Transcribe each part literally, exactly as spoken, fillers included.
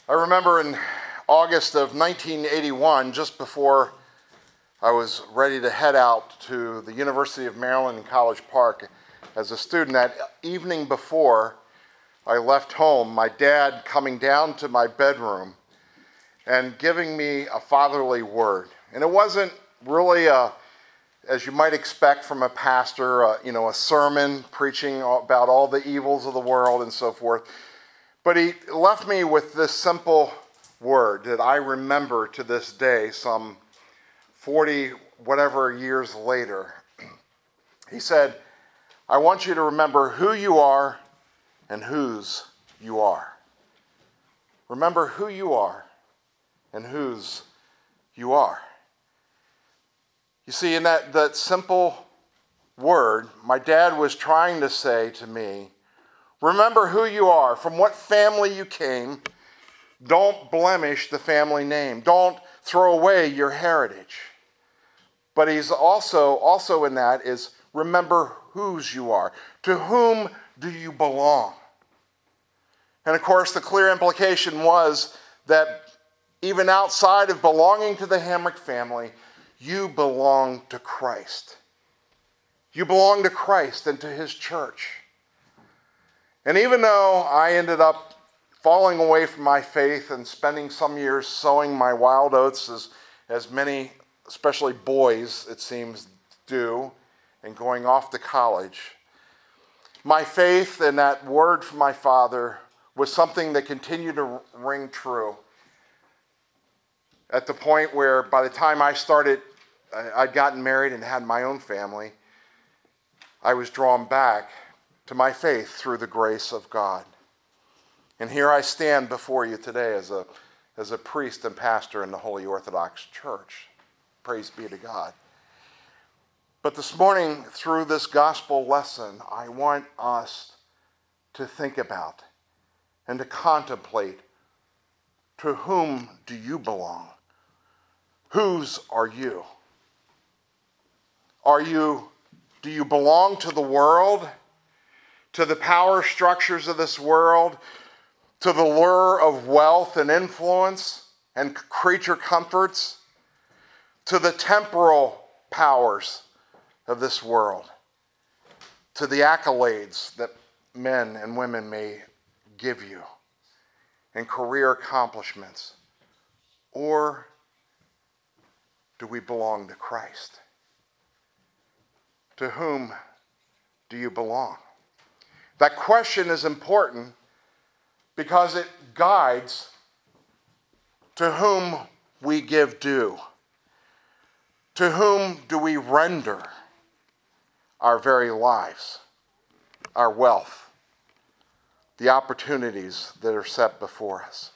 I remember in August of nineteen eighty-one, just before I was ready to head out to the University of Maryland in College Park as a student, that evening before I left home, my dad coming down to my bedroom and giving me a fatherly word. And it wasn't really a, as you might expect from a pastor, a, you know, a sermon preaching about all the evils of the world and so forth. But he left me with this simple word that I remember to this day, some forty whatever years later. He said, I want you to remember who you are and whose you are. Remember who you are and whose you are. You see, in that, that simple word, my dad was trying to say to me, remember who you are, from what family you came. Don't blemish the family name. Don't throw away your heritage. But he's also, also in that is remember whose you are. To whom do you belong? And of course, the clear implication was that even outside of belonging to the Hamrick family, you belong to Christ. You belong to Christ and to his church. And even though I ended up falling away from my faith and spending some years sowing my wild oats, as, as many, especially boys, it seems, do, and going off to college, my faith in that word from my father was something that continued to ring true. At the point where by the time I started, I'd gotten married and had my own family, I was drawn back to my faith through the grace of God. And here I stand before you today as a, as a priest and pastor in the Holy Orthodox Church. Praise be to God. But this morning, through this gospel lesson, I want us to think about and to contemplate, to whom do you belong? Whose are you? Are you, do you belong to the world, to the power structures of this world, to the lure of wealth and influence and creature comforts, to the temporal powers of this world, to the accolades that men and women may give you, and career accomplishments? Or do we belong to Christ? To whom do you belong? That question is important because it guides to whom we give due. To whom do we render our very lives, our wealth, the opportunities that are set before us?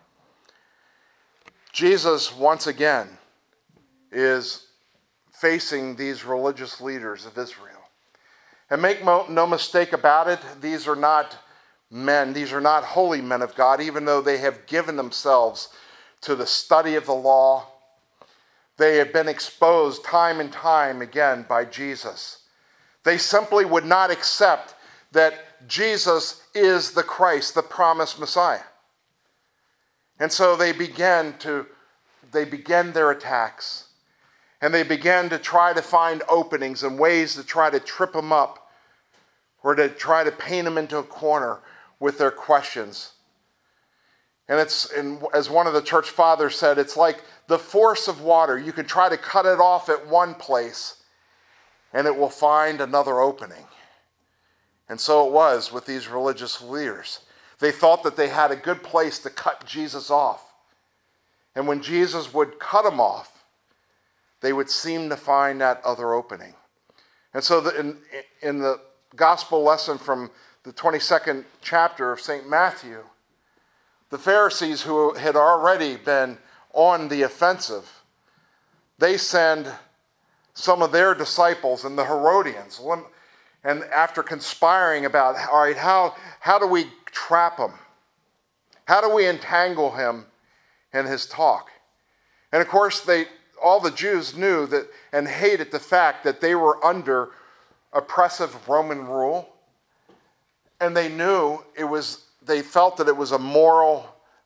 Jesus, once again, is facing these religious leaders of Israel. And make no mistake about it, these are not men, these are not holy men of God, even though they have given themselves to the study of the law. They have been exposed time and time again by Jesus. They simply would not accept that Jesus is the Christ, the promised Messiah. And so they began to, they began their attacks. And they began to try to find openings and ways to try to trip him up or to try to paint him into a corner with their questions. And it's, and as one of the church fathers said, it's like the force of water. You can try to cut it off at one place and it will find another opening. And so it was with these religious leaders. They thought that they had a good place to cut Jesus off. And when Jesus would cut them off, they would seem to find that other opening. And so the, in, in the gospel lesson from the twenty-second chapter of Saint Matthew, the Pharisees, who had already been on the offensive, they send some of their disciples and the Herodians, and after conspiring about, all right, how, how do we trap him? How do we entangle him in his talk? And of course, they all the Jews knew that and hated the fact that they were under oppressive Roman rule. And they knew it was, they felt that it was a moral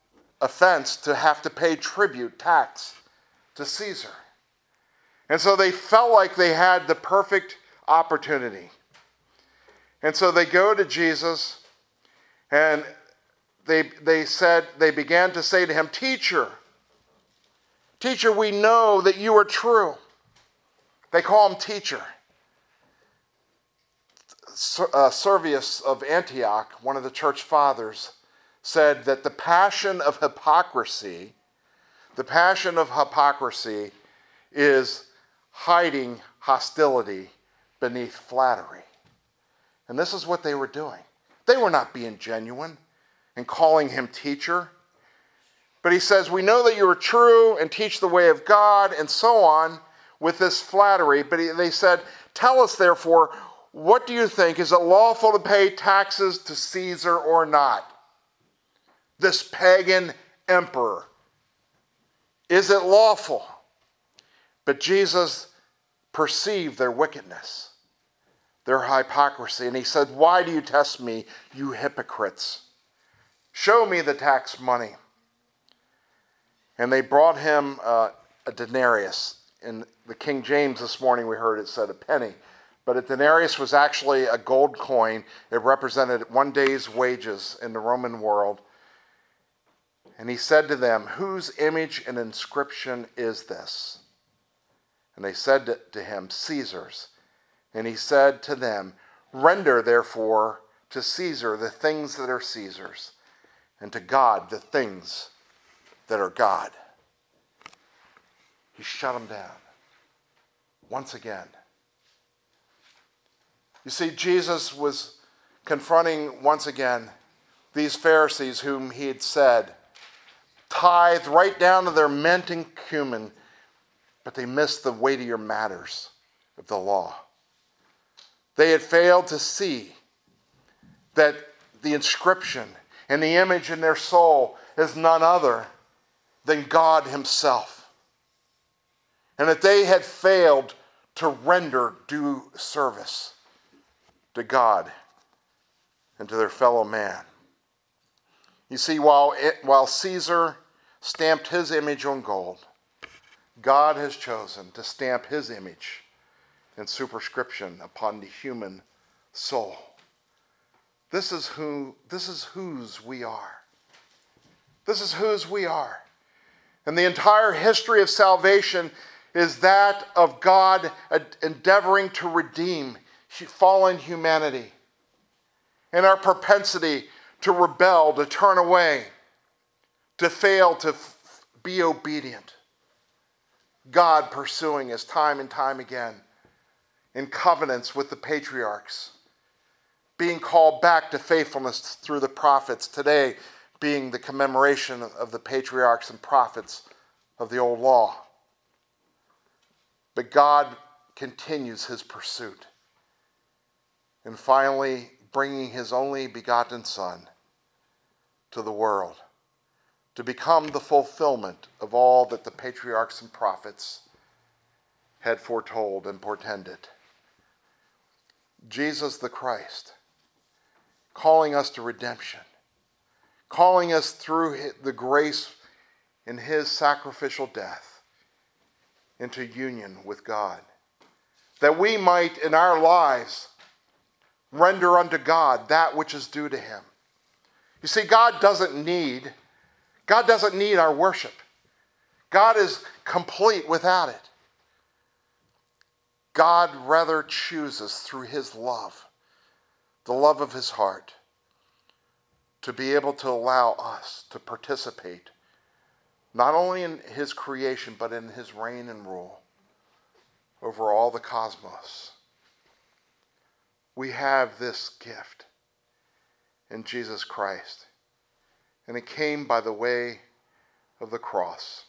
offense to have to pay tribute, tax to Caesar. And so they felt like they had the perfect opportunity. And so they go to Jesus, and they, they said, they began to say to him, Teacher, Teacher, we know that you are true. They call him teacher. Uh, Servius of Antioch, one of the church fathers, said that the passion of hypocrisy, the passion of hypocrisy is hiding hostility beneath flattery. And this is what they were doing. They were not being genuine and calling him teacher. But he says, we know that you are true and teach the way of God and so on with this flattery. But he, they said, tell us therefore, what do you think? Is it lawful to pay taxes to Caesar or not? This pagan emperor. Is it lawful? But Jesus perceived their wickedness, their hypocrisy. And he said, why do you test me, you hypocrites? Show me the tax money. And they brought him uh, a denarius. In the King James this morning we heard it said a penny. But a denarius was actually a gold coin. It represented one day's wages in the Roman world. And he said to them, whose image and inscription is this? And they said to him, Caesar's. And he said to them, render therefore to Caesar the things that are Caesar's, and to God the things that are God. He shut them down once again. You see, Jesus was confronting once again these Pharisees whom he had said tithe right down to their mint and cumin, but they missed the weightier matters of the law. They had failed to see that the inscription and the image in their soul is none other than God himself. And that they had failed to render due service to God and to their fellow man. You see, while, it, while Caesar stamped his image on gold, God has chosen to stamp his image and superscription upon the human soul. This is who, this is whose we are. This is whose we are. And the entire history of salvation is that of God endeavoring to redeem fallen humanity and our propensity to rebel, to turn away, to fail to f- be obedient. God pursuing us time and time again in covenants with the patriarchs, being called back to faithfulness through the prophets, today being the commemoration of the patriarchs and prophets of the old law. But God continues his pursuit. And finally, bringing his only begotten Son to the world to become the fulfillment of all that the patriarchs and prophets had foretold and portended. Jesus the Christ, calling us to redemption, calling us through the grace in his sacrificial death into union with God, that we might in our lives render unto God that which is due to him. You see, God doesn't need, God doesn't need our worship. God is complete without it. God rather chooses through his love, the love of his heart, to be able to allow us to participate not only in his creation, but in his reign and rule over all the cosmos. We have this gift in Jesus Christ, and it came by the way of the cross.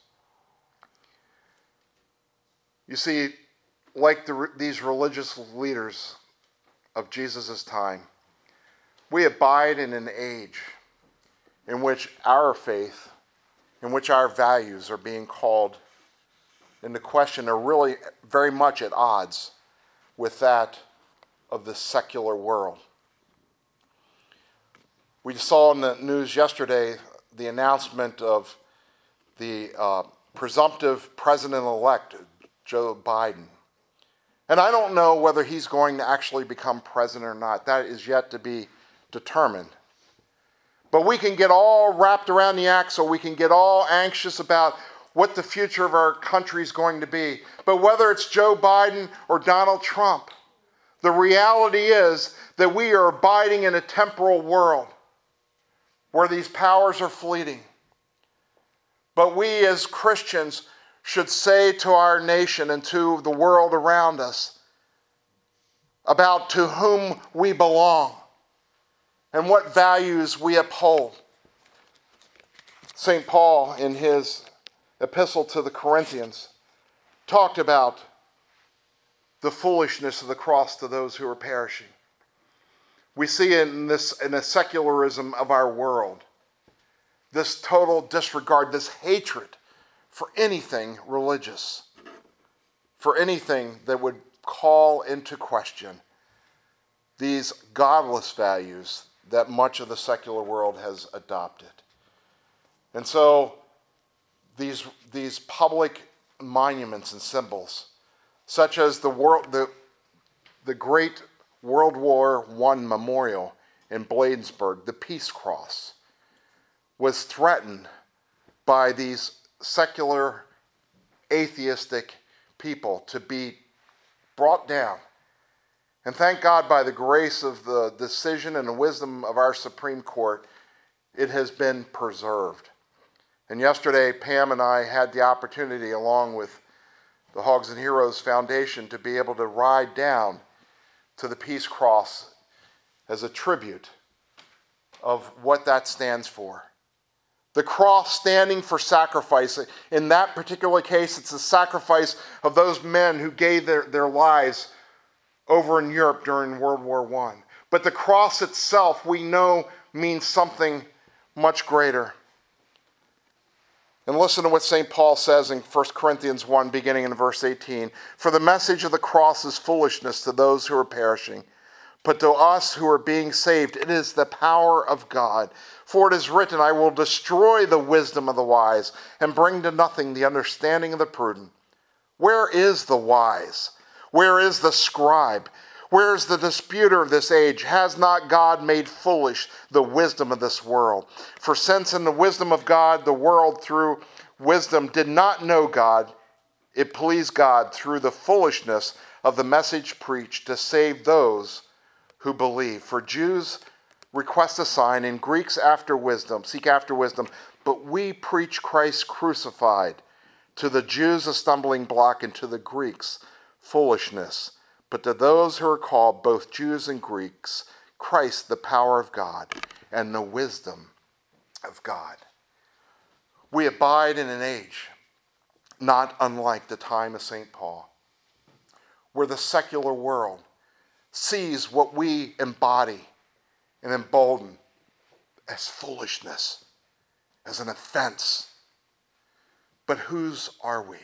You see, like the, these religious leaders of Jesus' time, we abide in an age in which our faith, in which our values are being called into question, are really very much at odds with that of the secular world. We saw in the news yesterday the announcement of the uh, presumptive president-elect, Joe Biden. And I don't know whether he's going to actually become president or not. That is yet to be determined. But we can get all wrapped around the axle. We can get all anxious about what the future of our country is going to be. But whether it's Joe Biden or Donald Trump, the reality is that we are abiding in a temporal world where these powers are fleeting. But we as Christians should say to our nation and to the world around us about to whom we belong and what values we uphold. Saint Paul, in his epistle to the Corinthians, talked about the foolishness of the cross to those who are perishing. We see in this in the secularism of our world, this total disregard, this hatred for anything religious, for anything that would call into question these godless values that much of the secular world has adopted. And so these, these public monuments and symbols, such as the world, the, the great World War One memorial in Bladensburg, the Peace Cross, was threatened by these secular, atheistic people to be brought down. And thank God, by the grace of the decision and the wisdom of our Supreme Court, it has been preserved. And yesterday, Pam and I had the opportunity, along with the Hogs and Heroes Foundation, to be able to ride down to the Peace Cross as a tribute of what that stands for. The cross standing for sacrifice. In that particular case, it's the sacrifice of those men who gave their, their lives over in Europe during World War One. But the cross itself, we know, means something much greater. And listen to what Saint Paul says in First Corinthians one, beginning in verse eighteen. For the message of the cross is foolishness to those who are perishing, but to us who are being saved, it is the power of God. For it is written, I will destroy the wisdom of the wise and bring to nothing the understanding of the prudent. Where is the wise? Where is the scribe? Where is the disputer of this age? Has not God made foolish the wisdom of this world? For since in the wisdom of God, the world through wisdom did not know God, it pleased God through the foolishness of the message preached to save those who believe. For Jews request a sign, and Greeks after wisdom, seek after wisdom. But we preach Christ crucified, to the Jews a stumbling block, and to the Greeks foolishness. But to those who are called, both Jews and Greeks, Christ the power of God and the wisdom of God. We abide in an age not unlike the time of Saint Paul, where the secular world sees what we embody and embolden as foolishness, as an offense. But whose are we?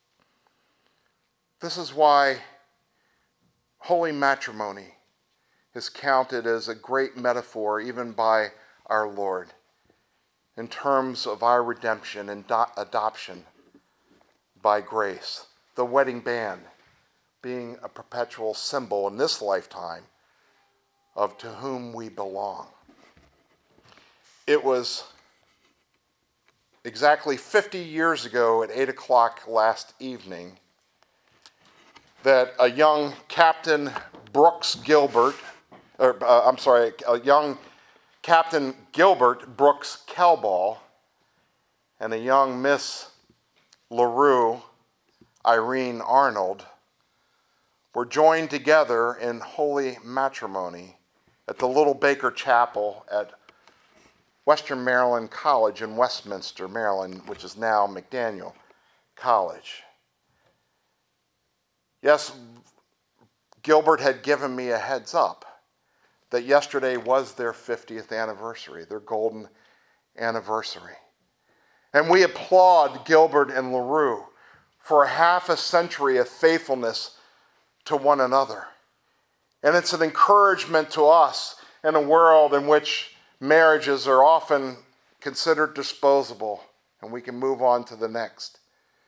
This is why holy matrimony is counted as a great metaphor, even by our Lord, in terms of our redemption and do- adoption by grace. The wedding band being a perpetual symbol in this lifetime of to whom we belong. It was exactly fifty years ago at eight o'clock last evening that a young Captain Brooks Gilbert, or uh, I'm sorry, a young Captain Gilbert Brooks Kelball and a young Miss LaRue Irene Arnold were joined together in holy matrimony at the Little Baker Chapel at Western Maryland College in Westminster, Maryland, which is now McDaniel College. Yes, Gilbert had given me a heads up that yesterday was their fiftieth anniversary, their golden anniversary. And we applaud Gilbert and LaRue for a half a century of faithfulness to one another. And it's an encouragement to us in a world in which marriages are often considered disposable, and we can move on to the next.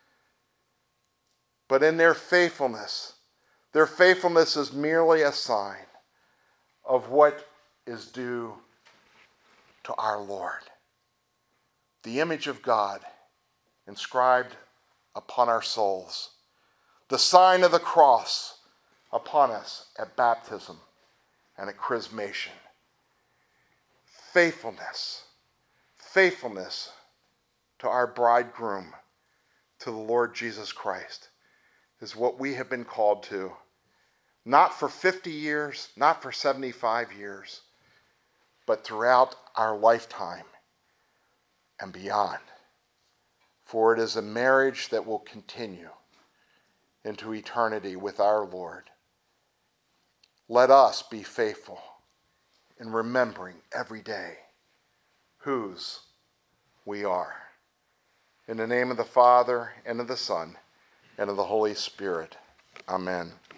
But in their faithfulness, their faithfulness is merely a sign of what is due to our Lord. The image of God inscribed upon our souls, the sign of the cross upon us at baptism and at chrismation. Faithfulness, faithfulness to our bridegroom, to the Lord Jesus Christ, is what we have been called to. Not for fifty years, not for seventy-five years, but throughout our lifetime and beyond. For it is a marriage that will continue into eternity with our Lord. Let us be faithful in remembering every day whose we are. In the name of the Father, and of the Son, and of the Holy Spirit. Amen.